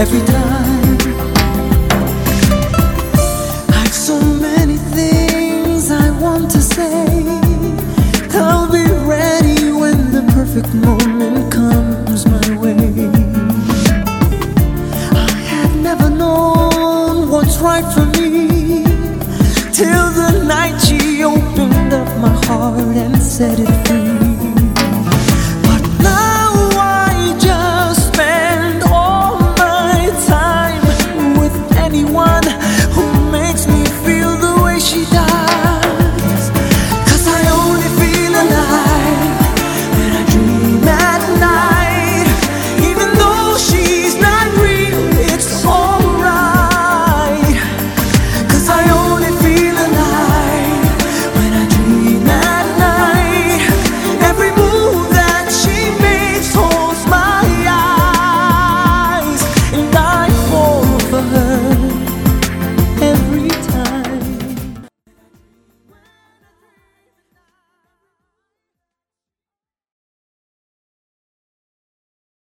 every time. I've so many things I want to say. I'll be ready when the perfect moment comes my way. I had never known what's right for me till the night she opened up my heart and set it free.